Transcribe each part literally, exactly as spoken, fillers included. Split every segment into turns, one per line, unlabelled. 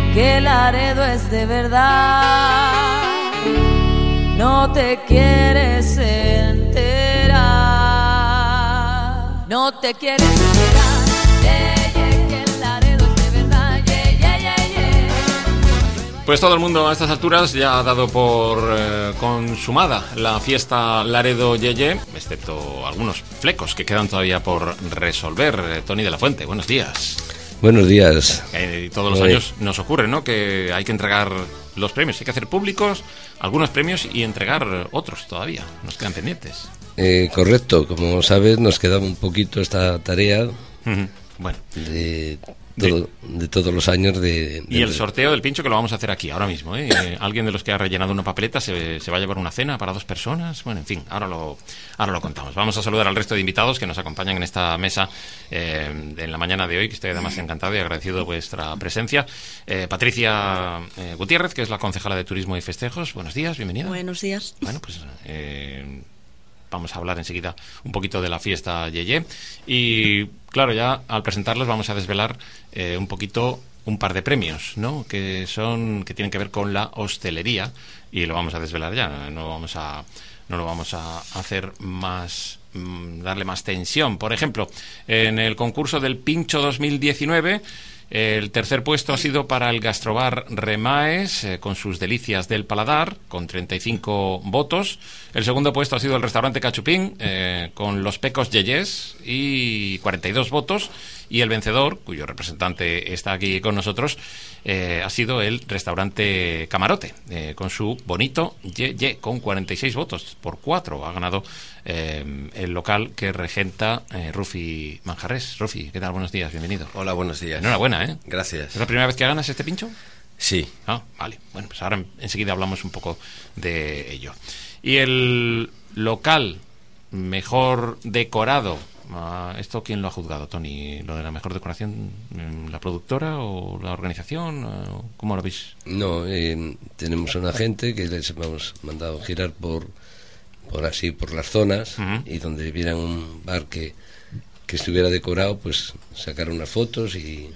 que Laredo es de verdad. No te quieres enterar, no te quieres enterar. Yeah, yeah, que Laredo es de verdad. Yeah, yeah, yeah, yeah.
Pues todo el mundo a estas alturas ya ha dado por eh, consumada la fiesta Laredo Yeye, excepto algunos flecos que quedan todavía por resolver. Eh, Tony de la Fuente, buenos días.
Buenos días.
Eh, todos los
Hoy.
años nos ocurre, ¿no?, que hay que entregar los premios, hay que hacer públicos algunos premios y entregar otros todavía, nos quedan pendientes.
Eh, correcto, como sabes, nos quedaba un poquito esta tarea
Uh-huh. Bueno,
de, todo, de todos los años de, de...
y el sorteo del pincho que lo vamos a hacer aquí, ahora mismo, ¿eh? Eh, alguien de los que ha rellenado una papeleta se, se va a llevar una cena para dos personas. Bueno, en fin, ahora lo, ahora lo contamos. Vamos a saludar al resto de invitados que nos acompañan en esta mesa eh, en la mañana de hoy, que estoy además encantado y agradecido de vuestra presencia. Eh, Patricia eh, Gutiérrez, que es la concejala de Turismo y Festejos. Buenos días, bienvenida.
Buenos días.
Bueno, pues... Eh, vamos a hablar enseguida un poquito de la fiesta Yeye. Y claro, ya al presentarlos vamos a desvelar eh, un poquito un par de premios, ¿no?, que son que tienen que ver con la hostelería, y lo vamos a desvelar ya. No vamos a no lo vamos a hacer más, mmm, darle más tensión. Por ejemplo, en el concurso del Pincho dos mil diecinueve, el tercer puesto ha sido para el Gastrobar Remaes, eh, con sus delicias del paladar, con treinta y cinco votos. El segundo puesto ha sido el restaurante Cachupín, eh, con los Pecos Yeyes, y cuarenta y dos votos. Y el vencedor, cuyo representante está aquí con nosotros, eh, ha sido el restaurante Camarote, eh, con su bonito Yeye, con cuarenta y seis votos por cuatro. Ha ganado eh, el local que regenta eh, Rufi Manjarres. Rufi, ¿qué tal? Buenos días, bienvenido.
Hola, buenos días.
Enhorabuena, ¿eh?
Gracias.
¿Es la primera vez que ganas este pincho?
Sí.
Ah, vale. Bueno, pues ahora enseguida hablamos un poco de ello. Y el local mejor decorado, uh, ¿esto quién lo ha juzgado, Tony? ¿Lo de la mejor decoración, la productora o la organización? Uh, ¿Cómo lo veis?
No, eh, tenemos una gente que les hemos mandado girar por, por así, por las zonas,
Uh-huh.
y donde vieran un bar que, que estuviera decorado, pues sacar unas fotos y...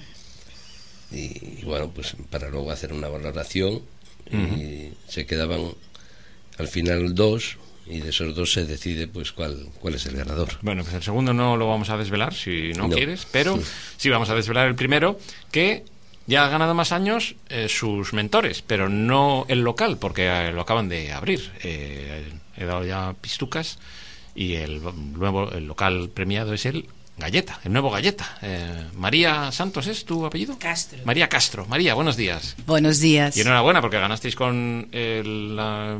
Y, y bueno, pues para luego hacer una valoración. Y
Uh-huh.
se quedaban al final dos, y de esos dos se decide pues cuál cuál es el ganador.
Bueno, pues el segundo no lo vamos a desvelar, si no,
No.
quieres, pero sí vamos a desvelar el primero, que ya ha ganado más años eh, sus mentores, pero no el local, porque eh, lo acaban de abrir. Eh, he dado ya pistucas, y el nuevo el local premiado es el Galleta, el nuevo Galleta. Eh, María Santos, ¿es tu apellido?
Castro.
María Castro. María, buenos días.
Buenos días.
Y enhorabuena, porque ganasteis con el... la-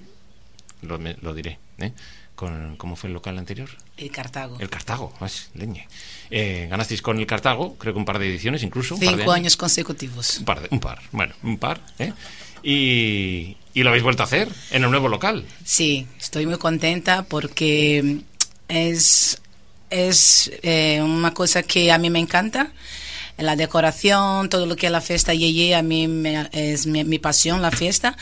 lo, me- lo diré, ¿eh? Con, ¿cómo fue el local anterior?
El Cartago.
El Cartago, pues, leñe. Eh, ganasteis con el Cartago, creo que un par de ediciones incluso. Un par de
Cinco años consecutivos.
Un par, de- un par, bueno, un par, ¿eh? Y, y lo habéis vuelto a hacer en el nuevo local.
Sí, estoy muy contenta porque es, es eh, una cosa que a mí me encanta. La decoración, todo lo que es la fiesta Yeye, a mí me- es mi, mi pasión, la fiesta.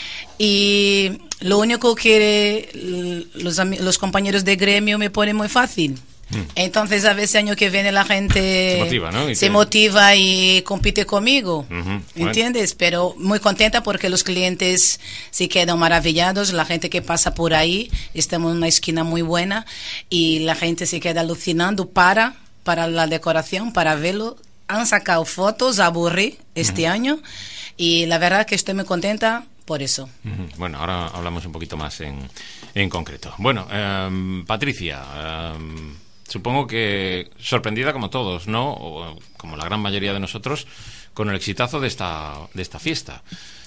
Y lo único que l- los, ami- los compañeros de gremio me ponen muy fácil. Entonces, a veces año que viene la gente
Se motiva, ¿no? Y
se
te-
motiva y compite conmigo.
Ujú, bueno.
¿Entiendes? Pero muy contenta porque los clientes se quedan maravillados. La gente que pasa por ahí, estamos en una esquina muy buena y la gente se queda alucinando para, para la decoración, para verlo. Han sacado fotos a Burri este año y la verdad que estoy muy contenta por eso.
Ujú. Bueno, ahora hablamos un poquito más en, en concreto. Bueno, em, Patricia, em, supongo que sorprendida como todos, ¿no? O como la gran mayoría de nosotros, con el exitazo de esta, de esta fiesta.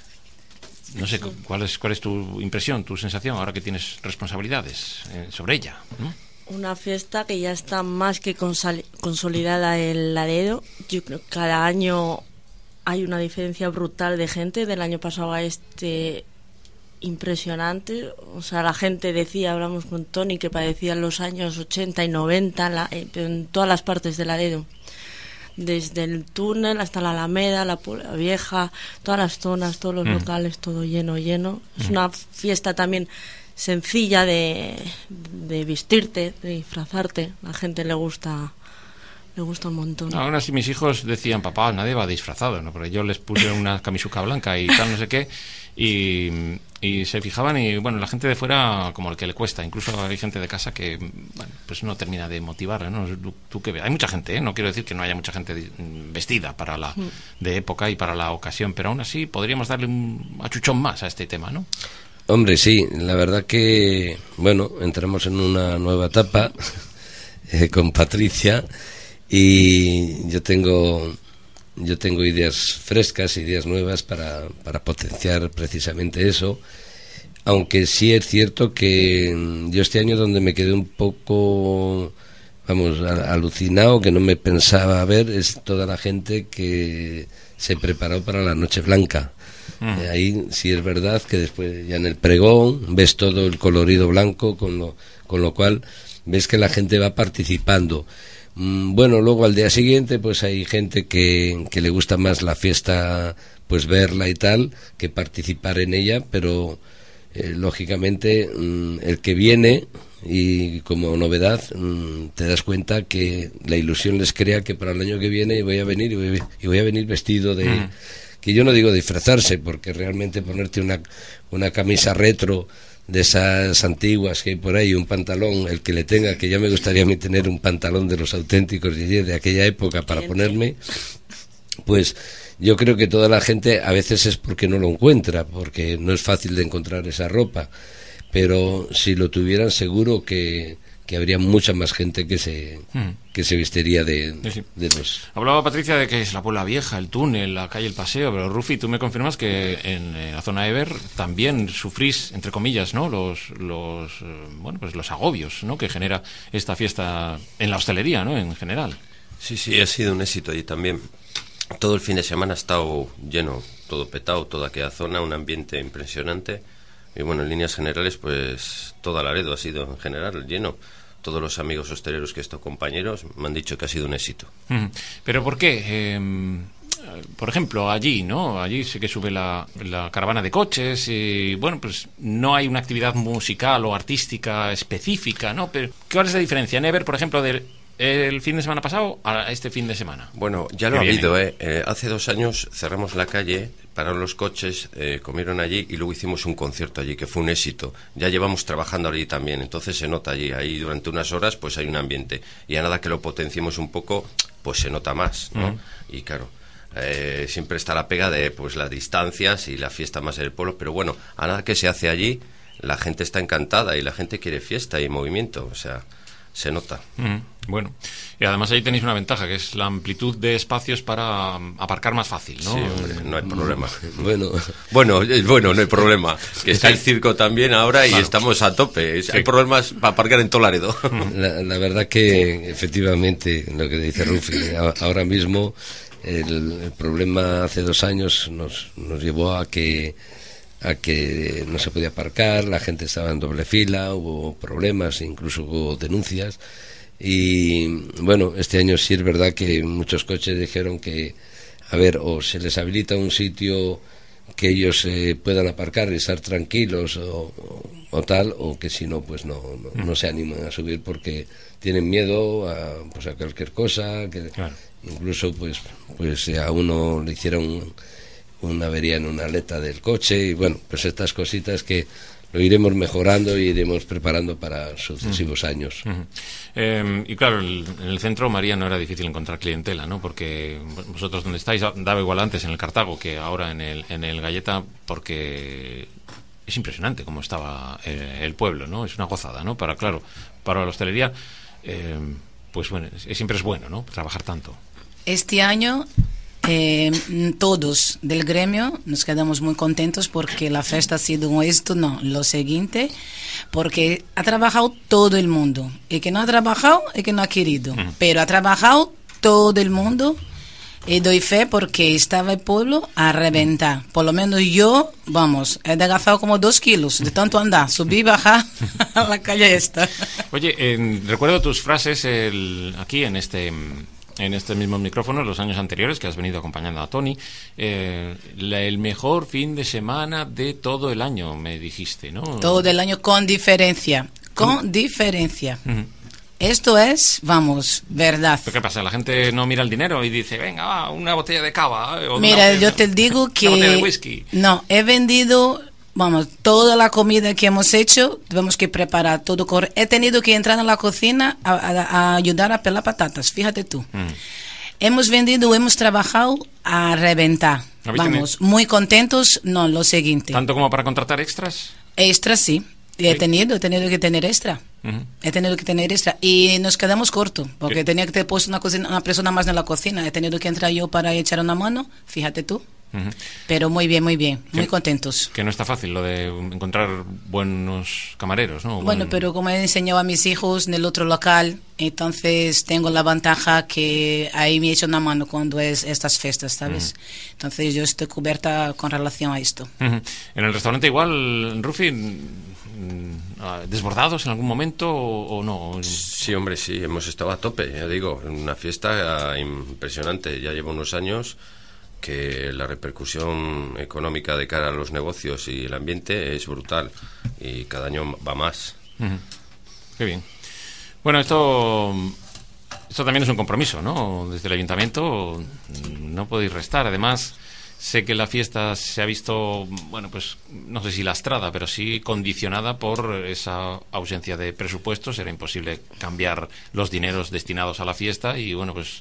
No sé, ¿cuál es, cuál es tu impresión, tu sensación, ahora que tienes responsabilidades eh, sobre ella, ¿no?
Una fiesta que ya está más que consal- consolidada en Laredo. Yo creo que cada año hay una diferencia brutal de gente. Del año pasado a este, impresionante. O sea, la gente decía, hablamos con Tony, que parecían los años ochenta y noventa la, eh, en todas las partes de Laredo. Desde el túnel hasta la Alameda, la Puebla Vieja, todas las zonas, todos los
Mm.
locales, todo lleno, lleno. Es una fiesta también sencilla de, de vestirte, de disfrazarte. A la gente le gusta le gusta un montón.
Aún así mis hijos decían, papá, nadie va disfrazado, ¿no? Porque yo les puse una camisuca blanca y tal, no sé qué, y, y se fijaban y, bueno, la gente de fuera como el que le cuesta, incluso hay gente de casa que, bueno, pues no termina de motivar, ¿no? ¿Tú, tú qué ves? Hay mucha gente, ¿eh? No quiero decir que no haya mucha gente vestida para la de época y para la ocasión, pero aún así podríamos darle un achuchón más a este tema, ¿no?
Hombre, sí, la verdad que, bueno, entramos en una nueva etapa eh, con Patricia. Y yo tengo yo tengo ideas frescas, ideas nuevas para, para potenciar precisamente eso, aunque sí es cierto que yo este año donde me quedé un poco, vamos, alucinado, que no me pensaba ver, es toda la gente que se preparó para la Noche Blanca. Mm. Eh, ahí sí es verdad que después ya en el pregón ves todo el colorido blanco, con lo, con lo cual ves que la gente va participando. Bueno, luego al día siguiente pues hay gente que, que le gusta más la fiesta, pues verla y tal, que participar en ella, pero eh, lógicamente mmm, el que viene y como novedad mmm, te das cuenta que la ilusión les crea que para el año que viene voy a venir y voy, y voy a venir vestido de... Mm. Que yo no digo disfrazarse, porque realmente ponerte una, una camisa retro de esas antiguas que hay por ahí, un pantalón, el que le tenga, que ya me gustaría a mí tener un pantalón de los auténticos de aquella época para ponerme, pues yo creo que toda la gente a veces es porque no lo encuentra, porque no es fácil de encontrar esa ropa, pero si lo tuvieran seguro que, que habría mucha más gente que se mm. que se vestiría de, sí. de los...
Hablaba Patricia de que es la Puebla Vieja, el túnel, la calle El Paseo, pero Rufi, tú me confirmas que en eh, la zona Eber también sufrís, entre comillas, ¿no? Los, los eh, bueno, pues los agobios, ¿no? Que genera esta fiesta en la hostelería, ¿no? En general.
Sí, sí, ha sido un éxito allí también. Todo el fin de semana ha estado lleno, todo petado, toda aquella zona, un ambiente impresionante. Y bueno, en líneas generales, pues toda Laredo ha sido en general lleno. Todos los amigos hosteleros que he estado compañeros me han dicho que ha sido un éxito. Mm.
¿Pero por qué? Eh, por ejemplo, allí, ¿no? Allí sí que sube la, la caravana de coches y, bueno, pues no hay una actividad musical o artística específica, ¿no? Pero ¿cuál es la diferencia en Eber, por ejemplo, del el fin de semana pasado a este fin de semana?
Bueno, ya lo ha habido, ¿eh? ¿eh? Hace dos años cerramos la calle, pararon los coches, eh, comieron allí y luego hicimos un concierto allí, que fue un éxito. Ya llevamos trabajando allí también, entonces se nota allí. Ahí durante unas horas pues hay un ambiente. Y a nada que lo potenciemos un poco, pues se nota más, ¿no? Uh-huh. Y claro, eh, siempre está la pega de pues las distancias y la fiesta más en el pueblo, pero bueno, a nada que se hace allí, la gente está encantada y la gente quiere fiesta y movimiento, o sea... se nota.
Mm, bueno, y además ahí tenéis una ventaja, que es la amplitud de espacios para aparcar más fácil, ¿no?
Sí, hombre, no hay problema.
Bueno,
bueno, bueno, no hay problema. Que está el circo también ahora y claro, estamos a tope. Sí. Hay problemas para aparcar en todo Laredo.
La, la verdad que efectivamente, lo que dice Rufi, ahora mismo el, el problema hace dos años nos, nos llevó a que a que no se podía aparcar, la gente estaba en doble fila, hubo problemas, incluso hubo denuncias y bueno, este año sí es verdad que muchos coches dijeron que, a ver, o se les habilita un sitio que ellos eh, puedan aparcar y estar tranquilos o, o, o tal, o que si no, pues no, no, no se animan a subir porque tienen miedo a, pues a cualquier cosa, que claro, incluso pues, pues a uno le hicieron una avería en una aleta del coche y bueno, pues estas cositas que lo iremos mejorando y iremos preparando para sucesivos uh-huh. años.
Uh-huh. Eh, y claro, el, en el centro, María, no era difícil encontrar clientela, ¿no? Porque vosotros donde estáis, daba igual antes en el Cartago que ahora en el, en el Galleta, porque es impresionante cómo estaba eh, el pueblo, ¿no? Es una gozada, ¿no? Para, claro, para la hostelería, eh, pues bueno, es, siempre es bueno, ¿no? Trabajar tanto.
Este año... Eh, todos del gremio nos quedamos muy contentos porque la fiesta ha sido un éxito, no, lo siguiente, porque ha trabajado todo el mundo, y que no ha trabajado es que no ha querido, mm. pero ha trabajado todo el mundo y doy fe porque estaba el pueblo a reventar, por lo menos yo, vamos, he adelgazado como dos kilos de tanto andar, subí y bajar a la calle esta.
Oye, eh, recuerdo tus frases el, aquí en este... en este mismo micrófono, los años anteriores, que has venido acompañando a Tony, eh, la, el mejor fin de semana de todo el año, me dijiste, ¿no?
Todo el año con diferencia, con ¿Cómo? diferencia.
Uh-huh.
Esto es, vamos, verdad.
¿Pero qué pasa? La gente no mira el dinero y dice, venga, va, una botella de cava. O
Mira,
una,
yo te digo que...
Una botella de whisky.
No, he vendido, vamos, toda la comida que hemos hecho, tenemos que preparar todo. Cor- he tenido que entrar en la cocina a, a- a ayudar a pelar patatas, fíjate tú.
Mm.
Hemos vendido, hemos trabajado a reventar.
¿Habéis
Vamos, muy contentos. No, lo siguiente.
¿Tanto como para contratar extras?
Extra, sí. He
Sí.
tenido, he tenido que tener extra.
Ujú.
He tenido que tener extra. Y nos quedamos cortos, porque tenía que tener puesto una, cocina, una persona más en la cocina. He tenido que entrar yo para echar una mano, fíjate tú.
Ujú.
Pero muy bien, muy bien. Muy
¿Qué?
contentos.
Que no está fácil lo de encontrar buenos camareros, ¿no?
Bueno,
Buen-
pero como he enseñado a mis hijos en el otro local, entonces tengo la ventaja que ahí me echan una mano cuando es estas fiestas, ¿sabes? Entonces yo estoy cubierta con relación a esto.
Ujú. En el restaurante igual, Rufi, mm, ah, ¿desbordados en algún momento o, o no?
Sí, hombre, sí, hemos estado a tope, ya digo, en una fiesta impresionante. Ya lleva unos años que la repercusión económica de cara a los negocios y el ambiente es brutal y cada año va más.
Ujú. Qué bien. Bueno, esto, esto también es un compromiso, ¿no? Desde el ayuntamiento no podéis restar. Además, sé que la fiesta se ha visto, bueno, pues no sé si lastrada, pero sí condicionada por esa ausencia de presupuestos. Era imposible cambiar los dineros destinados a la fiesta y, bueno, pues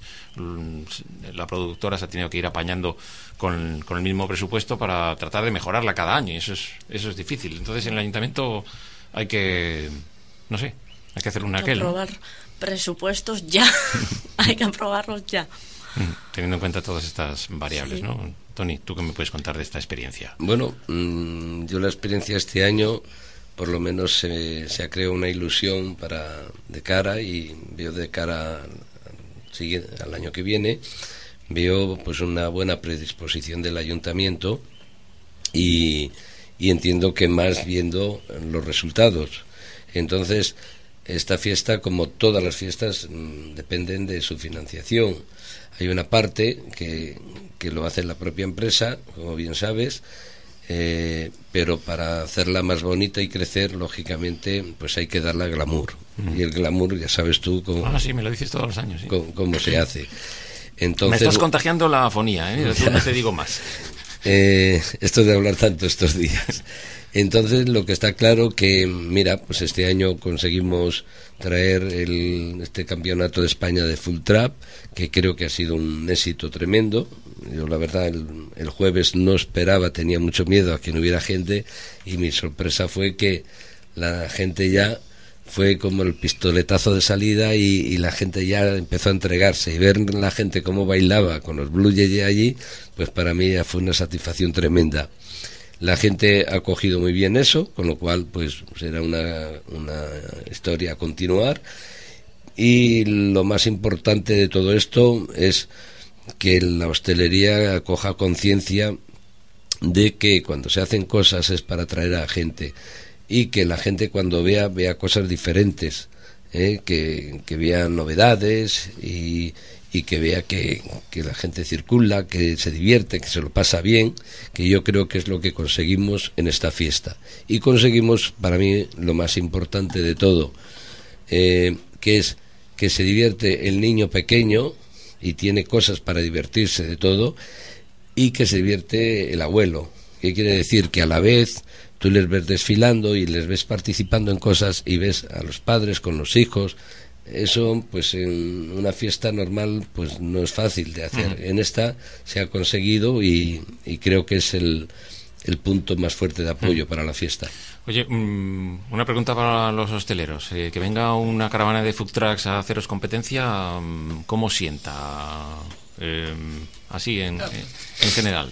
mm, la productora se ha tenido que ir apañando con, con el mismo presupuesto para tratar de mejorarla cada año y eso es, eso es difícil. Entonces, en el ayuntamiento hay que, no sé, hay que hacer un
Hay que
aquel, ¿no?
aprobar presupuestos ya. Hay que aprobarlos ya.
Mm, teniendo en cuenta todas estas variables,
Sí.
¿no? Tony, ¿tú qué me puedes contar de esta experiencia?
Bueno, mm, yo la experiencia este año, por lo menos se, se ha creado una ilusión para de cara y veo de cara al, siguiente- al año que viene, veo pues una buena predisposición del ayuntamiento y, y entiendo que más viendo los resultados. Entonces, esta fiesta, como todas las fiestas, mm, dependen de su financiación. Hay una parte que, que lo hace la propia empresa, como bien sabes, eh, pero para hacerla más bonita y crecer, lógicamente, pues hay que darle glamour. Y el glamour, ya sabes tú cómo,
Ah, sí, me lo dices todos los años, sí.
cómo, cómo se hace.
Me
Entonces,
estás contagiando la afonía, ¿eh? Tú no te digo más.
eh, esto de hablar tanto estos días. Entonces, lo que está claro que, mira, pues este año conseguimos traer el, este campeonato de España de Full Trap, que creo que ha sido un éxito tremendo. Yo, la verdad, el, el jueves no esperaba, tenía mucho miedo a que no hubiera gente, y mi sorpresa fue que la gente ya fue como el pistoletazo de salida y, y la gente ya empezó a entregarse, y ver la gente cómo bailaba con los Blue Yeye allí, pues para mí ya fue una satisfacción tremenda. La gente ha cogido muy bien eso, con lo cual pues será una, una historia a continuar. Y lo más importante de todo esto es que la hostelería coja conciencia de que cuando se hacen cosas es para atraer a gente y que la gente cuando vea, vea cosas diferentes, ¿eh? que, que vea novedades y, y que vea que, que la gente circula, que se divierte, que se lo pasa bien, que yo creo que es lo que conseguimos en esta fiesta. Y conseguimos, para mí, lo más importante de todo, eh, que es que se divierte el niño pequeño y tiene cosas para divertirse de todo, y que se divierte el abuelo. ¿Qué quiere decir? Que a la vez tú les ves desfilando y les ves participando en cosas y ves a los padres con los hijos. Eso, pues en una fiesta normal, pues no es fácil de hacer. Uh-huh. En esta se ha conseguido y, y creo que es el, el punto más fuerte de apoyo uh-huh. para la fiesta.
Oye, um, una pregunta para los hosteleros. Eh, que venga una caravana de food trucks a haceros competencia, um, ¿cómo sienta? Eh, así, en, en general.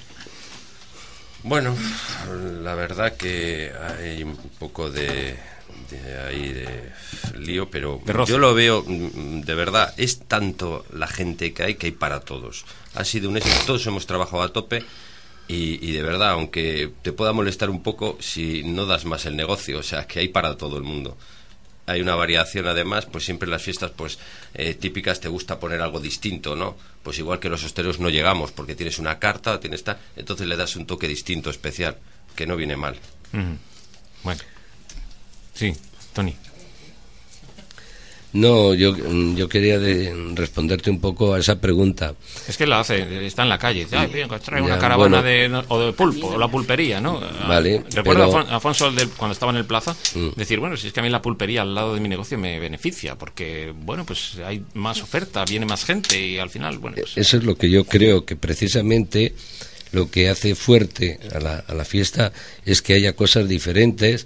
Bueno, la verdad que hay un poco de... de ahí de lío, pero yo lo veo de verdad, es tanto la gente que hay que hay para todos. Ha sido un éxito, todos hemos trabajado a tope y, y de verdad, aunque te pueda molestar un poco si no das más el negocio, o sea, que hay para todo el mundo. Hay una variación además, pues siempre en las fiestas pues eh, típicas te gusta poner algo distinto, ¿no? Pues igual que los hosteleros no llegamos porque tienes una carta, tienes tal, entonces le das un toque distinto, especial, que no viene mal.
Mm. Bueno. Sí, Tony.
No, yo, yo quería de responderte un poco a esa pregunta.
Es que la hace, está en la calle, dice, ay, bien, pues trae
Ya,
una caravana
bueno.
de, no, o de pulpo, o la pulpería, ¿no?
Vale,
Recuerdo
pero-
a Afon- a Afonso del- cuando estaba en el Plaza,
Mm.
decir, bueno, si es que a mí la pulpería al lado de mi negocio me beneficia, porque, bueno, pues hay más oferta, viene más gente y al final, bueno, pues...
Eso es lo que yo creo, que precisamente lo que hace fuerte a la, a la fiesta es que haya cosas diferentes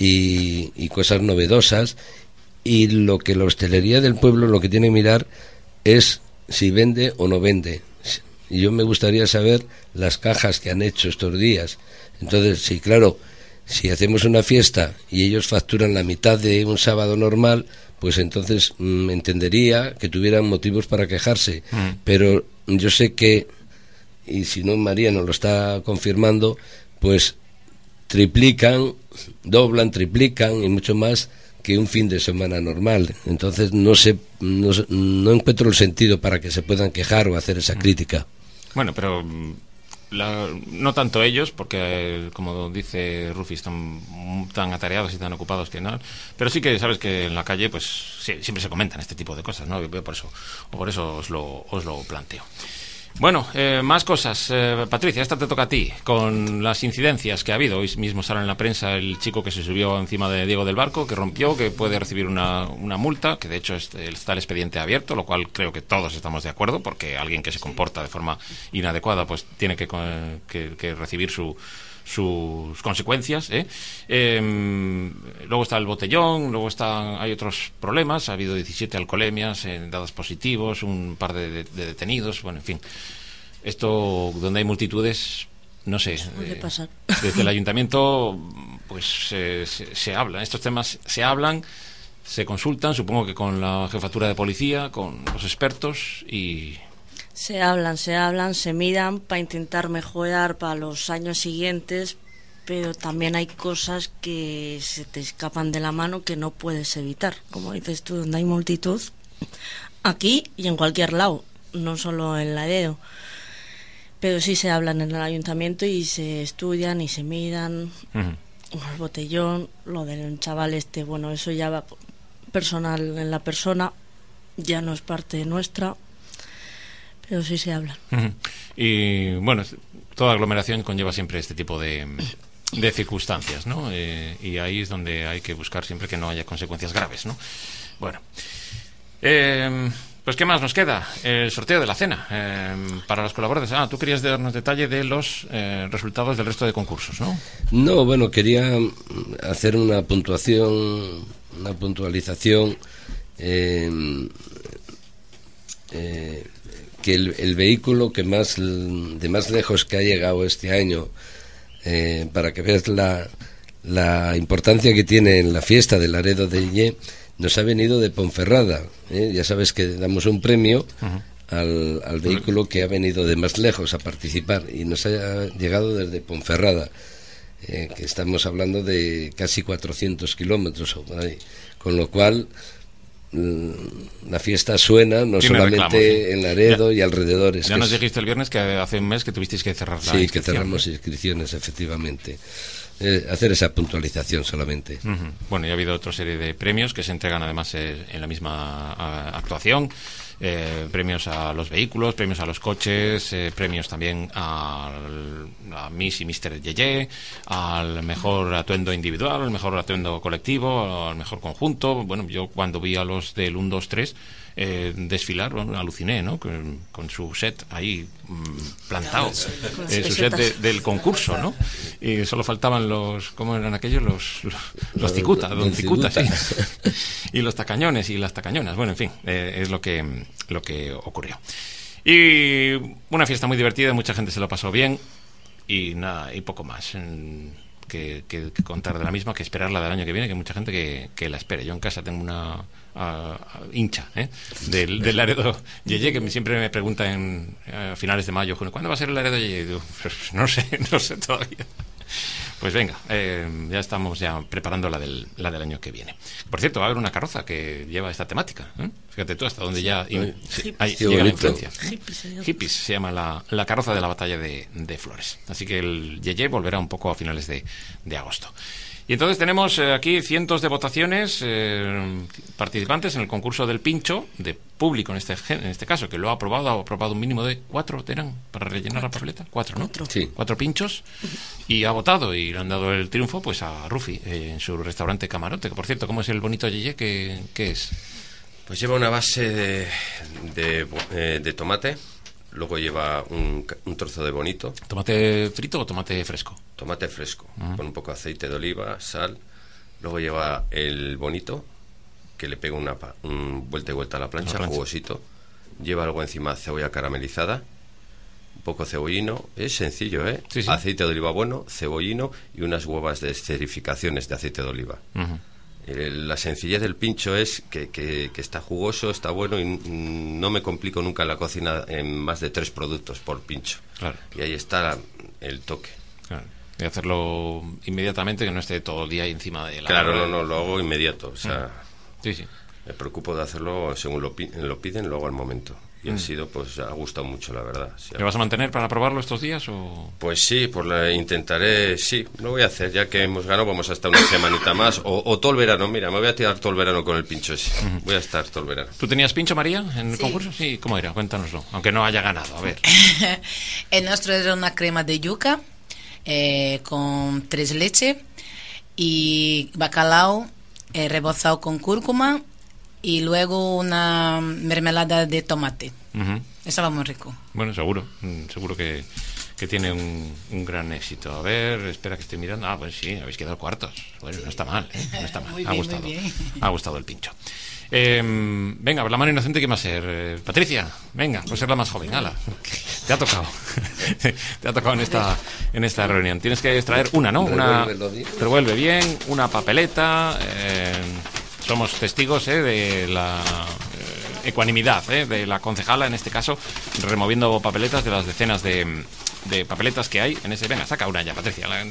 y, y cosas novedosas, y lo que la hostelería del pueblo lo que tiene que mirar es si vende o no vende. Y yo me gustaría saber las cajas que han hecho estos días. Entonces, sí, claro, si hacemos una fiesta y ellos facturan la mitad de un sábado normal, pues entonces mm, entendería que tuvieran motivos para quejarse.
Mm.
Pero yo sé que, y si no María nos lo está confirmando, pues triplican, doblan, triplican y mucho más que un fin de semana normal. Entonces no sé, no, sé- no encuentro el sentido para que se puedan quejar o hacer esa crítica.
Bueno, pero mm, la- no tanto ellos, porque eh, como dice Rufi, están mm, tan atareados y tan ocupados que no. Pero sí que sabes que en la calle, pues sí, siempre se comentan este tipo de cosas, ¿no? Y por eso, o por eso os lo, os lo planteo. Bueno, eh, más cosas. Eh, Patricia, esta te toca a ti, con las incidencias que ha habido. Hoy mismo sale en la prensa el chico que se subió encima de Diego del Barco, que rompió, que puede recibir una, una multa, que de hecho es- está el expediente abierto, lo cual creo que todos estamos de acuerdo, porque alguien que se comporta de forma inadecuada pues tiene que, co- que, que recibir su sus consecuencias, ¿eh? Eh, luego está el botellón, luego están, hay otros problemas, ha habido diecisiete alcoholemias, eh, dados positivos, un par de, de- de detenidos, bueno, en fin, esto donde hay multitudes, no sé,
Puede
eh,
pasar.
desde el ayuntamiento pues eh, se, se habla, estos temas se hablan, se consultan, supongo que con la jefatura de policía, con los expertos y...
Se hablan, se hablan, se miran para intentar mejorar para los años siguientes, pero también hay cosas que se te escapan de la mano que no puedes evitar. Como dices tú, donde hay multitud, aquí y en cualquier lado, no solo en Laredo. Pero sí se hablan en el ayuntamiento y se estudian y se miran.
Ujú.
El botellón, lo del chaval este, bueno, eso ya va personal en la persona, ya no es parte nuestra. Pero sí se hablan.
Ujú. Y bueno, toda aglomeración conlleva siempre este tipo de, de circunstancias, ¿no? Eh, y ahí es donde hay que buscar siempre que no haya consecuencias graves, ¿no? Bueno, eh, pues ¿qué más nos queda? El sorteo de la cena eh, para los colaboradores. Ah, tú querías darnos detalle de los eh, resultados del resto de concursos, ¿no?
No, bueno, quería hacer una puntuación, una puntualización. Eh, eh, que el, el vehículo que más de más lejos que ha llegado este año, eh, para que veas la, la importancia que tiene en la fiesta del Laredo de Yeye, nos ha venido de Ponferrada. ¿eh? Ya sabes que damos un premio
Ujú.
al, al vehículo que ha venido de más lejos a participar, y nos ha llegado desde Ponferrada, eh, que estamos hablando de casi cuatrocientos kilómetros o por ahí, con lo cual la fiesta suena no
Tiene
solamente
reclamo, sí.
en Laredo
Ya-
y alrededores.
Ya
que
nos
es-
dijiste el viernes que hace un mes que tuvisteis que cerrar la
sí, que
inscripción,
cerramos
¿no?
inscripciones, efectivamente. Eh, hacer esa puntualización solamente.
Ujú. Bueno, y ha habido otra serie de premios que se entregan además eh, en la misma a, actuación. Eh, premios a los vehículos, premios a los coches, eh, premios también al, a Miss y míster Yeye, al mejor atuendo individual, al mejor atuendo colectivo, al mejor conjunto. Bueno, yo cuando vi a los del uno, dos, tres eh, desfilar, bueno, aluciné, ¿no? Con, con su set ahí mm, plantado,
Con las
eh, su set
pesetas.
de- del concurso, ¿no? Y solo faltaban los, ¿cómo eran aquellos? Los, los, los cicuta, don
Don
cicuta, sí.
Cicuta.
Y los tacañones y las tacañonas. Bueno, en fin, eh, es lo que, lo que ocurrió. Y una fiesta muy divertida, mucha gente se lo pasó bien y nada, y poco más mm, que, que- que contar de la misma, que esperarla del año que viene, que hay mucha gente que, que la espere. Yo en casa tengo una a- a- hincha ¿eh? del, del Laredo Yeye, que me- siempre me pregunta en, a finales de mayo, "Junio, ¿cuándo va a ser el Laredo Yeye?" Y digo, "Pues no sé, no sé todavía." Pues venga, eh, ya estamos ya preparando la del, la del año que viene. Por cierto, va a haber una carroza que lleva esta temática. ¿eh? Fíjate tú hasta dónde ya in, sí, ahí
Qué
llega la
bonito.
influencia.
Hippies, ¿eh?
Hippies se llama la, la carroza de la batalla de, de Flores. Así que el Yeye volverá un poco a finales de, de agosto. Y entonces tenemos eh, aquí cientos de votaciones, eh, participantes en el concurso del pincho, de público en este en este caso, que lo ha aprobado, ha aprobado un mínimo de cuatro, ¿eran? Para rellenar la papeleta, cuatro, ¿no?
Cuatro.
Sí.
Cuatro pinchos, y ha votado, y le han dado el triunfo pues a Rufi, eh, en su restaurante Camarote, que por cierto, ¿cómo es el bonito Yeye? ¿Qué, qué es?
Pues lleva una base de, de, eh, de tomate, luego lleva un, un trozo de bonito,
¿Tomate frito o tomate fresco?
tomate fresco,
Ah.
con un poco de aceite de oliva, sal, luego lleva el bonito, que le pega una pa- un vuelta y vuelta a la plancha,
A la plancha.
jugosito, lleva algo encima, cebolla caramelizada, un poco cebollino, es sencillo, ¿eh?
Sí, sí.
Aceite de oliva bueno, cebollino y unas huevas de esterificaciones de aceite de oliva.
Ujú.
El- La sencillez del pincho es que, que- que está jugoso, está bueno y mm, no me complico nunca en la cocina en más de tres productos por pincho.
Claro.
Y ahí está el toque.
Claro. Y hacerlo inmediatamente, que no esté todo el día ahí encima de la...
Claro, no, no, lo hago inmediato. O sea,
Sí, sí.
me preocupo de hacerlo según lo, pi- lo piden, luego al momento. Y
Mm.
ha sido, pues, ha gustado mucho, la verdad. Sí,
¿Le vas a mantener para probarlo estos días o...?
Pues sí, pues la intentaré, sí, lo voy a hacer, ya que hemos ganado, vamos a estar una semanita más, o, o todo el verano, mira, me voy a tirar todo el verano con el pincho ese, voy a estar todo el verano.
¿Tú tenías pincho, María, en el
Sí.
concurso? Sí, ¿cómo era? Cuéntanoslo, aunque no haya ganado, a ver.
El nuestro era una crema de yuca eh, con tres leches y bacalao eh, rebozado con cúrcuma y luego una mermelada de tomate.
Ujú.
Estaba muy rico.
Bueno, seguro, mm, seguro que, que tiene un, un gran éxito. A ver, espera que estoy mirando. Ah, pues sí, habéis quedado cuartos. Bueno, no está mal, ¿eh? No está mal.
Muy
ha
bien,
gustado.
muy bien.
Ha gustado el pincho. Eh, venga, la mano inocente, ¿quién va a ser? Eh, Patricia, venga, pues ser la más joven. Ala, te ha tocado. Te ha tocado en esta, en esta reunión. Tienes que extraer una, ¿no? Una,
Revuélvelo bien.
revuelve bien, una papeleta. eh, somos testigos eh, de la eh, ecuanimidad eh, de la concejala, en este caso, removiendo papeletas de las decenas de, de papeletas que hay en ese. Venga, saca una ya, Patricia. La-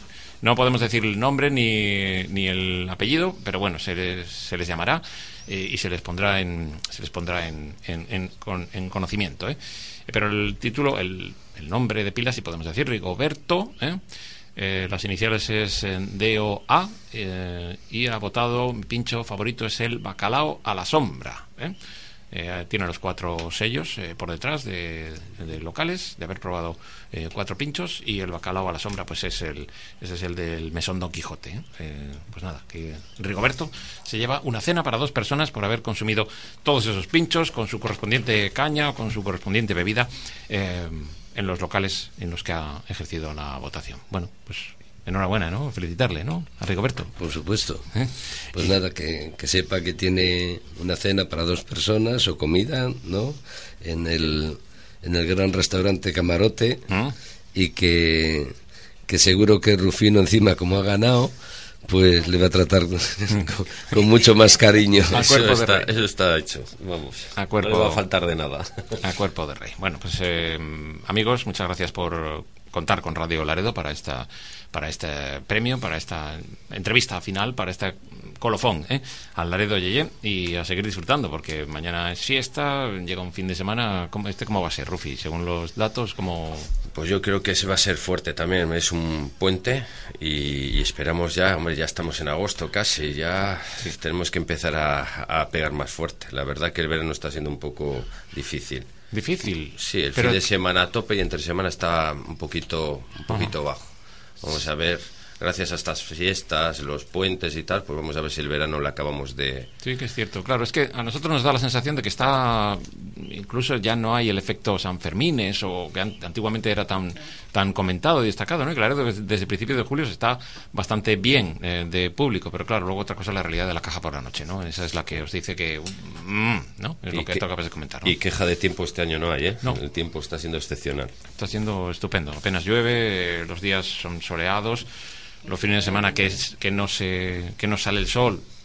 no podemos decir el nombre ni, ni el apellido, pero bueno, se les, se les llamará eh, y se les pondrá en se les pondrá en, en, en, con- en conocimiento. ¿eh? Pero el título, el, el nombre de pila, si podemos decir, Rigoberto, ¿eh? Eh, las iniciales es eh, D O A eh, y ha votado, mi pincho favorito es el bacalao a la sombra. ¿eh? Eh, tiene los cuatro sellos eh, por detrás de, de locales, de haber probado eh, cuatro pinchos, y el bacalao a la sombra pues es el ese es el del mesón Don Quijote. ¿eh? Eh, pues nada, que Rigoberto se lleva una cena para dos personas por haber consumido todos esos pinchos con su correspondiente caña o con su correspondiente bebida eh, en los locales en los que ha ejercido la votación. Bueno, pues enhorabuena, ¿no? Felicitarle, ¿no? A Rigoberto.
Por supuesto.
¿Eh?
Pues nada, que, que sepa que tiene una cena para dos personas o comida, ¿no? En el, en el gran restaurante Camarote.
¿Mm?
Y que, que seguro que Rufino, encima, como ha ganado, pues le va a tratar con, con- con mucho más cariño.
A
Eso
cuerpo de
está,
rey.
eso está hecho, vamos,
A cuerpo-
no le va a faltar de nada.
A cuerpo de rey. Bueno, pues eh, amigos, muchas gracias por contar con Radio Laredo para esta para este premio, para esta entrevista final, para este colofón ¿eh? al Laredo Yeye, y a seguir disfrutando, porque mañana es fiesta, llega un fin de semana. ¿Cómo, este cómo va a ser, Rufi? Según los datos, ¿cómo...?
Pues yo creo que ese va a ser fuerte también, es un puente y, y esperamos ya, hombre, ya estamos en agosto casi, ya tenemos que empezar a, a pegar más fuerte. La verdad que el verano está siendo un poco difícil.
Difícil.
Sí, el
pero
fin de semana a tope y entre semana está un poquito, un poquito bajo. Vamos a ver, gracias a estas fiestas, los puentes y tal, pues vamos a ver si el verano lo acabamos de...
Sí, que es cierto. Claro, es que a nosotros nos da la sensación de que está, incluso ya no hay el efecto Sanfermines, o que an- antiguamente era tan tan comentado y destacado, ¿no? Y claro, desde, desde el principio de julio se está bastante bien eh, de público, pero claro, luego otra cosa es la realidad de la caja por la noche, ¿no? Esa es la que os dice que, mm, ¿no? Es lo
Y
que
que-
toca a veces comentar, ¿no?
Y queja de tiempo este año no hay, ¿eh?
No.
El tiempo está siendo excepcional.
Está siendo estupendo. Apenas llueve, los días son soleados, los fines de semana que es que no se que no sale el sol,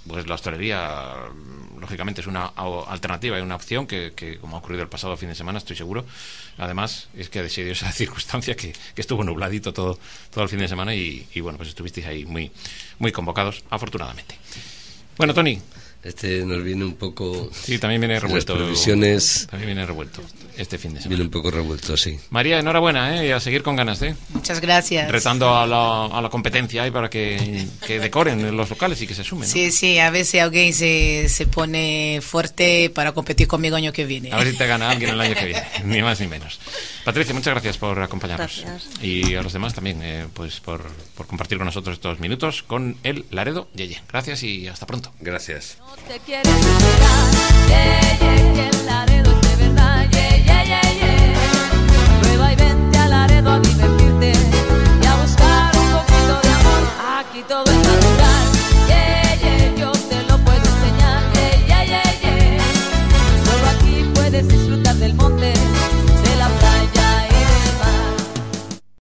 pues la hostelería, lógicamente, es una alternativa y una opción que, que, como ha ocurrido el pasado fin de semana, estoy seguro. Además, es que se dio esa circunstancia que, que estuvo nubladito todo, todo el fin de semana y, y bueno, pues estuvisteis ahí muy, muy convocados, afortunadamente. Bueno, Tony.
Este nos viene un poco...
Sí, también viene revuelto.
Las previsiones...
También viene revuelto este fin de semana.
Viene un poco revuelto, sí.
María, enhorabuena, ¿eh? Y a seguir con ganas, ¿eh?
Muchas gracias.
Retando a la, a la competencia y para que, que decoren los locales y que se sumen, ¿no?
Sí, sí, a ver si alguien se, se pone fuerte para competir conmigo el año que viene.
A ver si te gana alguien el año que viene, ni más ni menos. Patricia, muchas gracias por acompañarnos.
Gracias.
Y a los demás también, eh, pues por, por compartir con nosotros estos minutos con el Laredo Yeye. Gracias y hasta pronto.
Gracias.
No te quieres esperar, yeah, yeah, que el Laredo